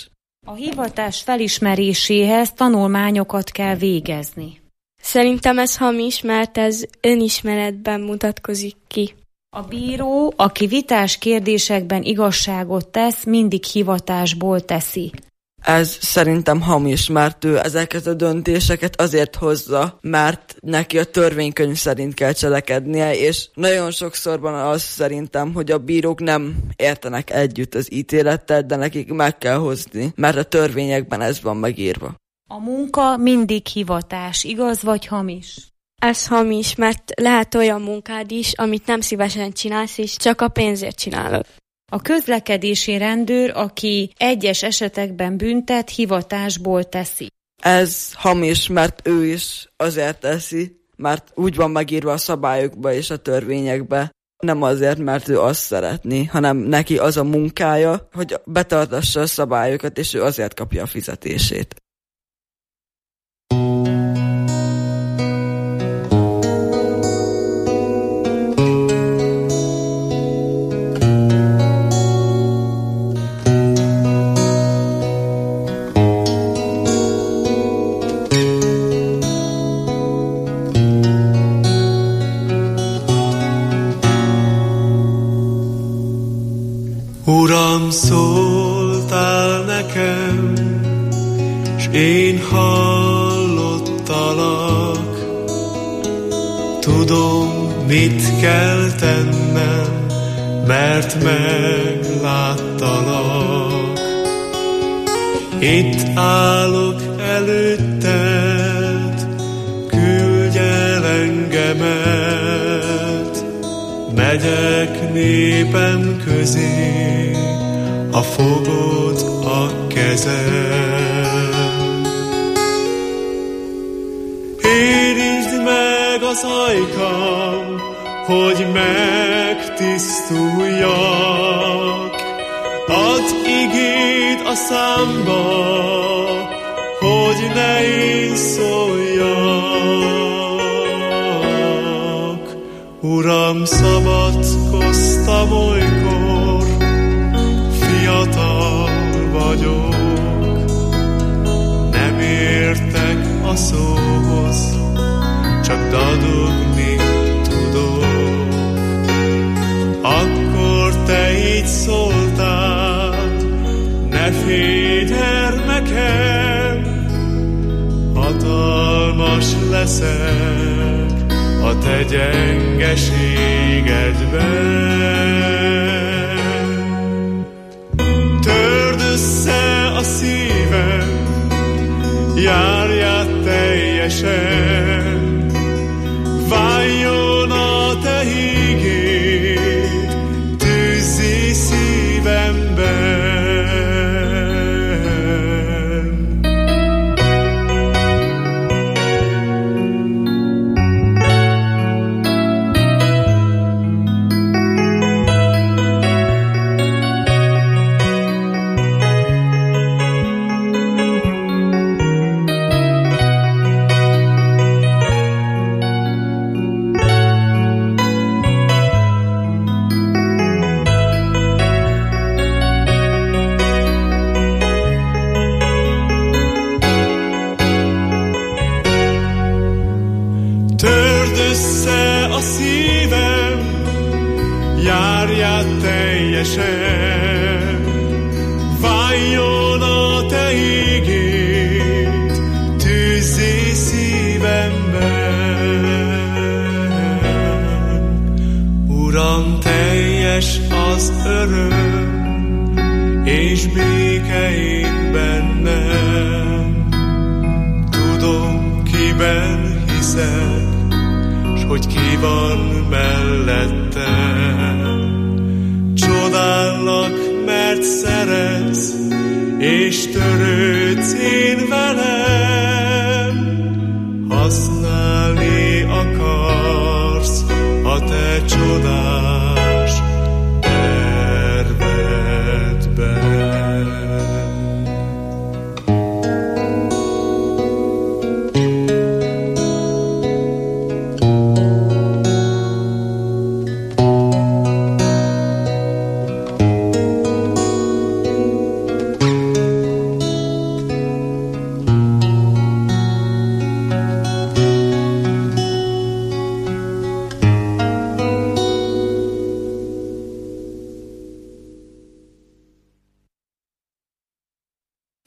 A hivatás felismeréséhez tanulmányokat kell végezni. Szerintem ez hamis, mert ez önismeretben mutatkozik ki. A bíró, aki vitás kérdésekben igazságot tesz, mindig hivatásból teszi. Ez szerintem hamis, mert ő ezeket a döntéseket azért hozza, mert neki a törvénykönyv szerint kell cselekednie, és nagyon sokszor van az szerintem, hogy a bírók nem értenek együtt az ítélettel, de nekik meg kell hozni, mert a törvényekben ez van megírva. A munka mindig hivatás, igaz vagy hamis? Ez hamis, mert lehet olyan munkád is, amit nem szívesen csinálsz, és csak a pénzért csinálod. A közlekedési rendőr, aki egyes esetekben büntet, hivatásból teszi. Ez hamis, mert ő is azért teszi, mert úgy van megírva a szabályokba és a törvényekbe. Nem azért, mert ő azt szeretné, hanem neki az a munkája, hogy betartassa a szabályokat, és ő azért kapja a fizetését. Uram, szóltál nekem, s én hallottalak. Tudom, mit kell tennem, mert megláttalak. Itt állok előtted, küldj el engemet. Megyek népem közé, a fogod a kezem. Érintsd meg az ajkam, hogy megtisztuljak. Add igéd a számba, hogy ne én szóljak. Uram, szabadkoztam olykor, fiatal vagyok, nem értek a szóhoz, csak dadogni tudok. Akkor te így szóltál, ne félj gyermekem, hatalmas leszek a te gyengeségedben. Törd össze a szívem, járját teljesen, váljon a te hígéd, tűzzi szívemben. Váljon a te ígéd, tűzzi szívemben. Uram, teljes az öröm, és béke én bennem. Tudom, kiben hiszek, s hogy ki van mellettem. Csodállak, mert szeretsz, és törődsz én velem. Használni akarsz a te csodás tervedben.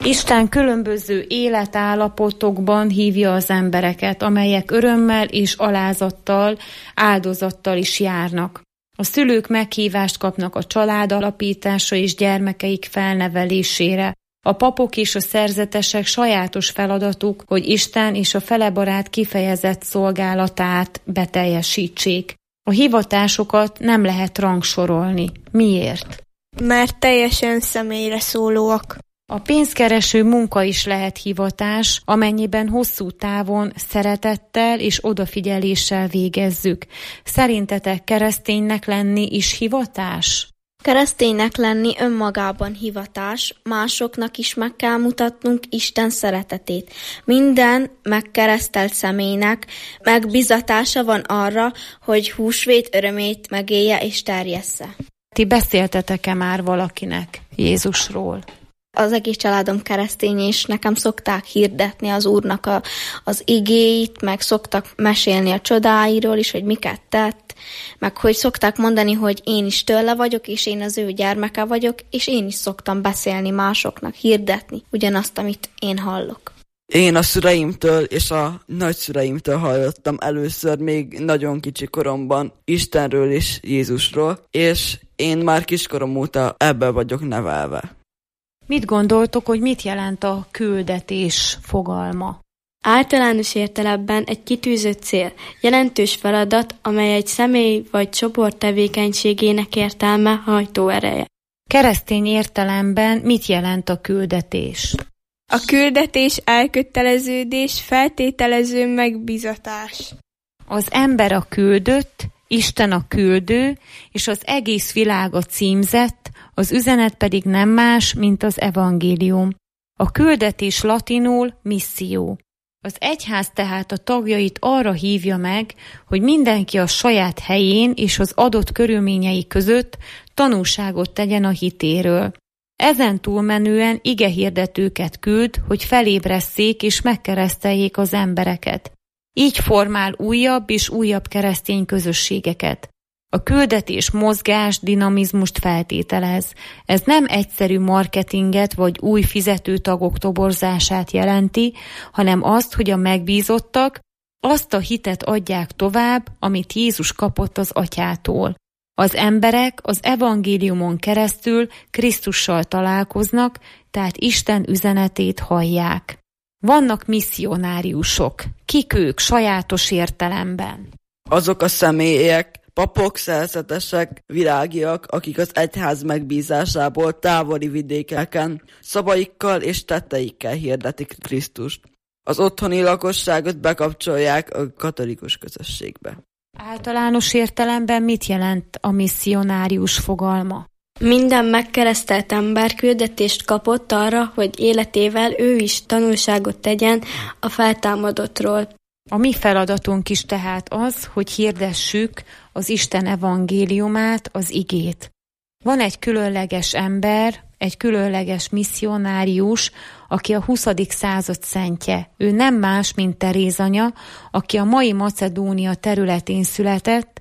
Isten különböző életállapotokban hívja az embereket, amelyek örömmel és alázattal, áldozattal is járnak. A szülők meghívást kapnak a család alapítása és gyermekeik felnevelésére. A papok és a szerzetesek sajátos feladatuk, hogy Isten és a felebarát kifejezett szolgálatát beteljesítsék. A hivatásokat nem lehet rangsorolni. Miért? Mert teljesen személyre szólóak. A pénzkereső munka is lehet hivatás, amennyiben hosszú távon szeretettel és odafigyeléssel végezzük. Szerintetek kereszténynek lenni is hivatás? Kereszténynek lenni önmagában hivatás, másoknak is meg kell mutatnunk Isten szeretetét. Minden megkeresztelt személynek megbizatása van arra, hogy húsvét örömét megélje és terjessze. Ti beszéltetek-e már valakinek Jézusról? Az egész családom keresztény, és nekem szokták hirdetni az Úrnak az igéit, meg szoktak mesélni a csodáiról is, hogy miket tett, meg hogy szokták mondani, hogy én is tőle vagyok, és én az ő gyermeke vagyok, és én is szoktam beszélni másoknak, hirdetni ugyanazt, amit én hallok. Én a szüleimtől és a nagyszüleimtől hallottam először még nagyon kicsi koromban Istenről és Jézusról, és én már kiskorom óta ebbe vagyok nevelve. Mit gondoltok, hogy mit jelent a küldetés fogalma? Általános értelemben egy kitűzött cél, jelentős feladat, amely egy személy vagy csoport tevékenységének értelme, hajtóereje. Keresztény értelemben mit jelent a küldetés? A küldetés elköteleződés, feltételező megbízatás. Az ember a küldött, Isten a küldő, és az egész világ a címzett, az üzenet pedig nem más, mint az evangélium. A küldetés latinul misszió. Az egyház tehát a tagjait arra hívja meg, hogy mindenki a saját helyén és az adott körülményei között tanúságot tegyen a hitéről. Ezen túlmenően igehirdetőket küld, hogy felébresszék és megkereszteljék az embereket. Így formál újabb és újabb keresztény közösségeket. A küldetés mozgás, dinamizmust feltételez. Ez nem egyszerű marketinget vagy új fizetőtagok toborzását jelenti, hanem azt, hogy a megbízottak azt a hitet adják tovább, amit Jézus kapott az Atyától. Az emberek az evangéliumon keresztül Krisztussal találkoznak, tehát Isten üzenetét hallják. Vannak misszionáriusok. Kik ők sajátos értelemben? Azok a személyek, papok, szerzetesek, virágiak, akik az egyház megbízásából távoli vidékeken szavaikkal és tetteikkel hirdetik Krisztust. Az otthoni lakosságot bekapcsolják a katolikus közösségbe. Általános értelemben mit jelent a misszionárius fogalma? Minden megkeresztelt ember küldetést kapott arra, hogy életével ő is tanulságot tegyen a feltámadottról. A mi feladatunk is tehát az, hogy hirdessük az Isten evangéliumát, az igét. Van egy különleges ember, egy különleges misszionárius, aki a 20. század szentje. Ő nem más, mint Teréz anya, aki a mai Macedónia területén született,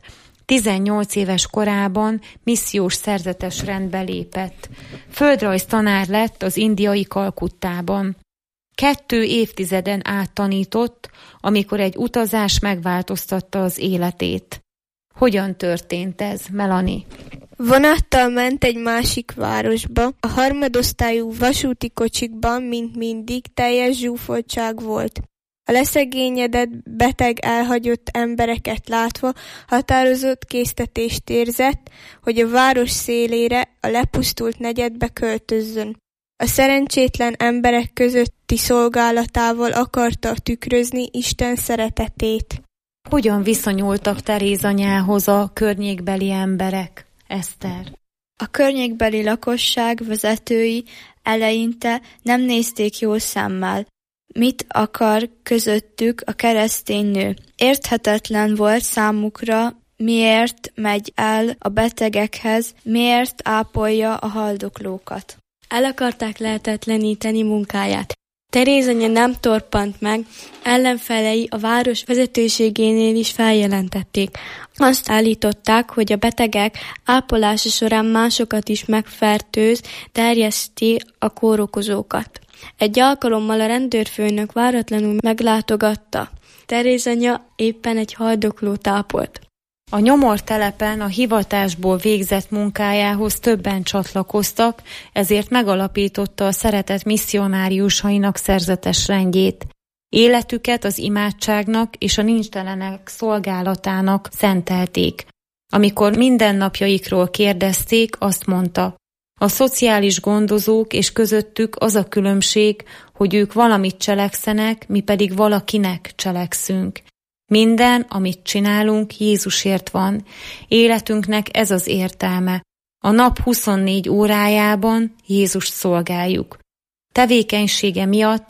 18 éves korában missziós szerzetes rendbe lépett. Földrajz tanár lett az indiai Kalkuttában. 2 évtizeden át tanított, amikor egy utazás megváltoztatta az életét. Hogyan történt ez, Melanie? Vonattal ment egy másik városba. A harmadosztályú vasúti kocsikban, mint mindig, teljes zsúfoltság volt. A leszegényedett, beteg, elhagyott embereket látva határozott késztetést érzett, hogy a város szélére, a lepusztult negyedbe költözzön. A szerencsétlen emberek közötti szolgálatával akarta tükrözni Isten szeretetét. Hogyan viszonyultak Teréz anyához a környékbeli emberek, Eszter? A környékbeli lakosság vezetői eleinte nem nézték jó szemmel. Mit akar közöttük a keresztény nő? Érthetetlen volt számukra, miért megy el a betegekhez, miért ápolja a haldoklókat. El akarták lehetetleníteni munkáját. Teréz anya nem torpant meg, ellenfelei a város vezetőségénél is feljelentették. Azt állították, hogy a betegek ápolása során másokat is megfertőz, terjeszti a kórokozókat. Egy alkalommal a rendőrfőnök váratlanul meglátogatta. Teréz anya éppen egy haldoklót ápolt. A nyomortelepen a hivatásból végzett munkájához többen csatlakoztak, ezért megalapította a szeretet misszionáriusainak szerzetes rendjét. Életüket az imádságnak és a nincstelenek szolgálatának szentelték. Amikor mindennapjaikról kérdezték, azt mondta: a szociális gondozók és közöttük az a különbség, hogy ők valamit cselekszenek, mi pedig valakinek cselekszünk. Minden, amit csinálunk, Jézusért van. Életünknek ez az értelme. A nap 24 órájában Jézust szolgáljuk. Tevékenysége miatt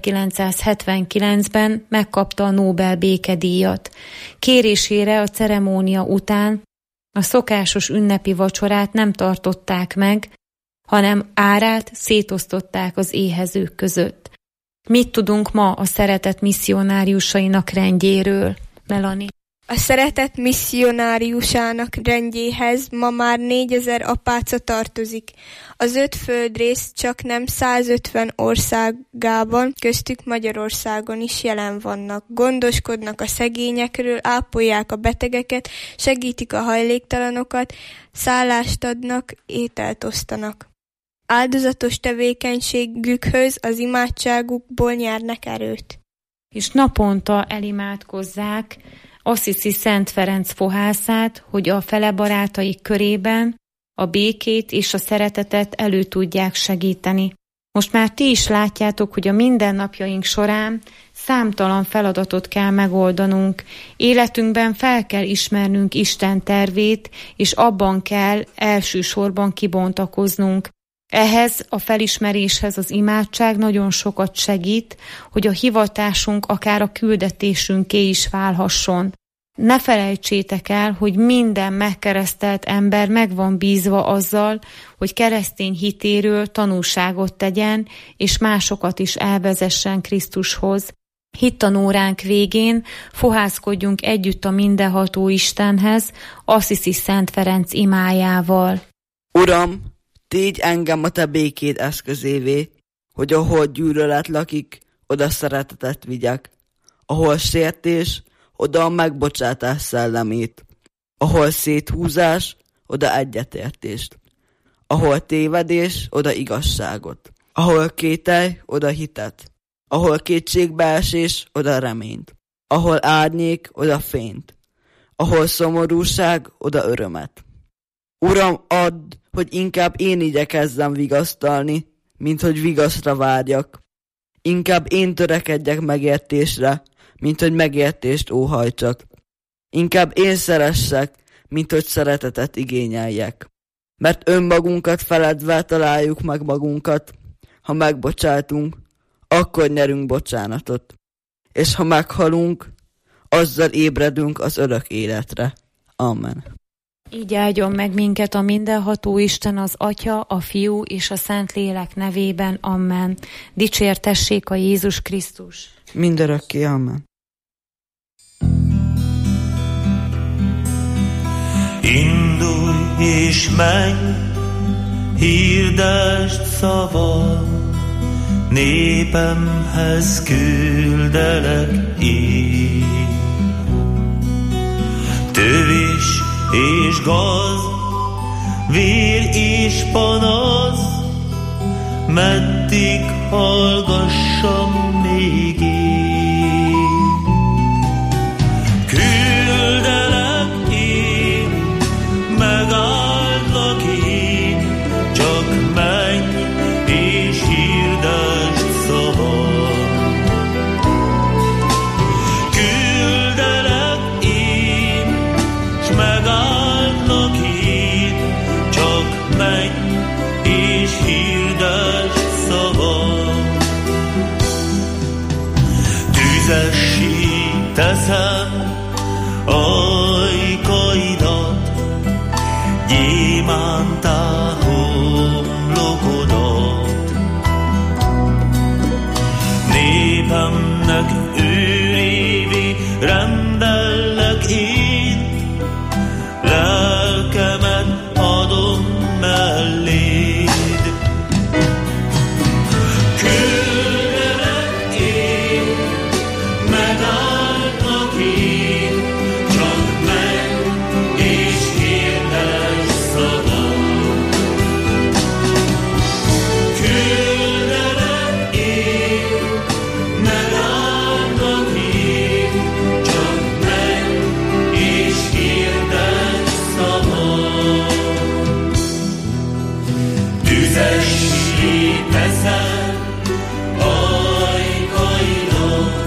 1979-ben megkapta a Nobel békedíjat. Kérésére a ceremónia után a szokásos ünnepi vacsorát nem tartották meg, hanem árát szétosztották az éhezők között. Mit tudunk ma a szeretet misszionáriusainak rendjéről, Melanie? A szeretet misszionáriusának rendjéhez ma már 4000 apáca tartozik. Az 5 földrész csak nem 150 országában, köztük Magyarországon is jelen vannak. Gondoskodnak a szegényekről, ápolják a betegeket, segítik a hajléktalanokat, szállást adnak, ételt osztanak. Áldozatos tevékenységükhöz az imádságukból nyernek erőt. És naponta elimádkozzák Assisi Szent Ferenc fohászát, hogy a fele barátaik körében a békét és a szeretetet elő tudják segíteni. Most már ti is látjátok, hogy a mindennapjaink során számtalan feladatot kell megoldanunk. Életünkben fel kell ismernünk Isten tervét, és abban kell elsősorban kibontakoznunk. Ehhez a felismeréshez az imádság nagyon sokat segít, hogy a hivatásunk akár a küldetésünké is válhasson. Ne felejtsétek el, hogy minden megkeresztelt ember meg van bízva azzal, hogy keresztény hitéről tanúságot tegyen, és másokat is elvezessen Krisztushoz. Hittanóránk végén fohászkodjunk együtt a mindenható Istenhez, Assisi Szent Ferenc imájával. Uram, tégy engem a te békéd eszközévé, hogy ahol gyűlölet lakik, oda szeretetet vigyek. Ahol sértés, oda a megbocsátás szellemét. Ahol széthúzás, oda egyetértést. Ahol tévedés, oda igazságot. Ahol kételj, oda hitet. Ahol kétségbeesés, oda reményt. Ahol árnyék, oda fényt. Ahol szomorúság, oda örömet. Uram, add, hogy inkább én igyekezzem vigasztalni, mint hogy vigaszra várjak. Inkább én törekedjek megértésre, mint hogy megértést óhajtsak. Inkább én szeressek, mint hogy szeretetet igényeljek. Mert önmagunkat feledve találjuk meg magunkat. Ha megbocsátunk, akkor nyerünk bocsánatot. És ha meghalunk, azzal ébredünk az örök életre. Amen. Így áldjon meg minket a mindenható Isten, az Atya, a Fiú és a Szentlélek nevében. Amen. Dicsértessék a Jézus Krisztus. Mindörökké. Amen. Indulj és menj, hirdesd szavad, népemhez küldelek én. Tövés és gaz, vér és panasz, meddig hallgassam még én. Küldelek én, megáldlak én, csak menj és hirdesd szavad. Küldelek én, s megáldlak én, csak menj és hirdesd szavad. Tüzessé teszem ajkaidat, gyémántá homlokodat. szívnek őrévé rendellek én, lelkemet adom melléd. Küldelek én, megállnak én, csak menj és hirdess szavam. Küldelek én, megállnak én, csak menj és hirdess szavam. Tüzessé teszem ajkaidat,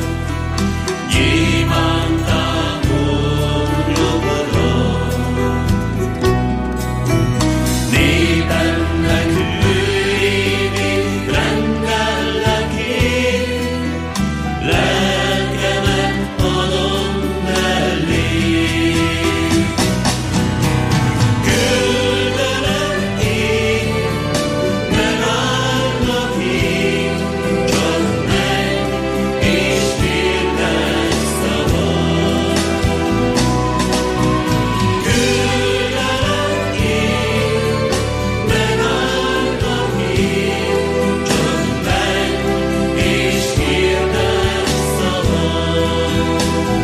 gyémántá homlokodat. Népemnek őrévé rendellek én, lelkemet adom melléd. Küldelek én, megállnak én, csak menj és hirdess szavam. Küldelek én, megállnak én, csak menj és hirdess szavam.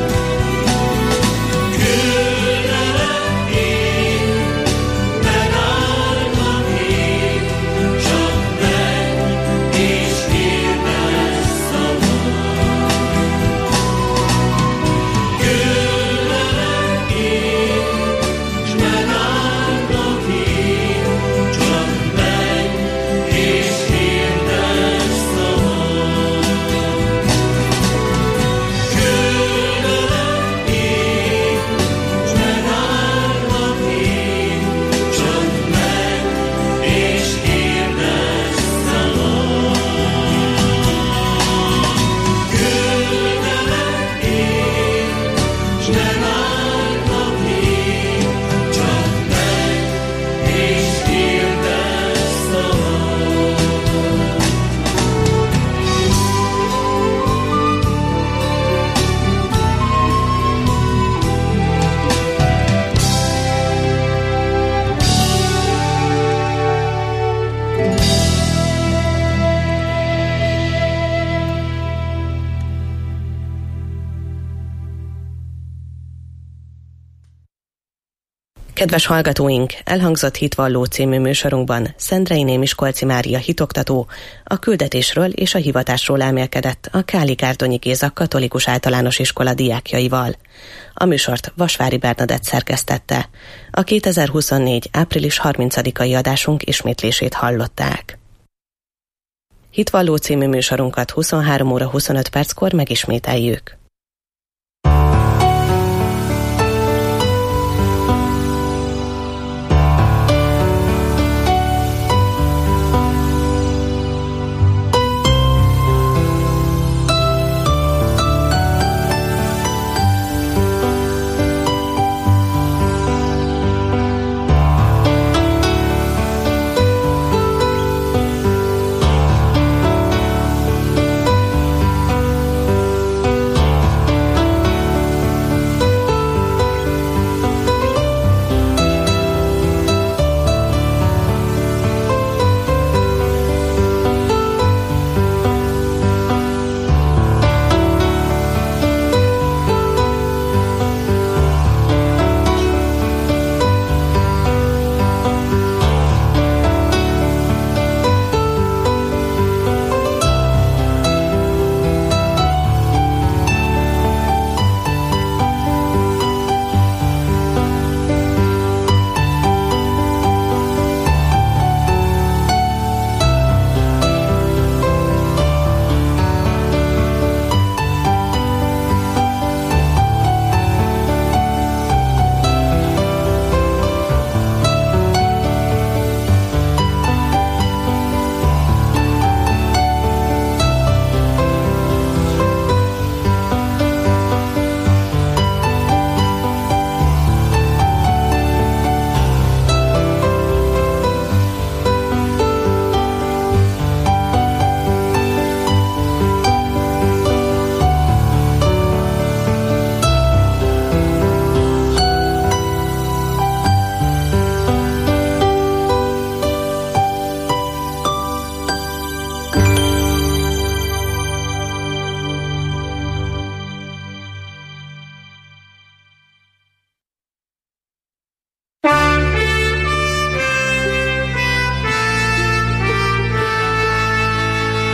Küldelek én, megállnak én, csak menj és hirdess szavam. Küldelek én, s megállnak én, csak menj és hirdess szavam. Küldelek én, s megállnak én, csak menj és hirdess szavam. Küldelek én, s megállnak én, csak menj és hirdess Kedves hallgatóink, elhangzott Hitvalló című műsorunkban Szendrei Miskolci Mária hitoktató a küldetésről és a hivatásról elmélkedett a Káli-Kárdonyi Géza Katolikus Általános Iskola diákjaival. A műsort Vasvári Bernadett szerkesztette. A 2024. április 30-ai adásunk ismétlését hallották. Hitvalló című műsorunkat 23 óra 25 perckor megismételjük.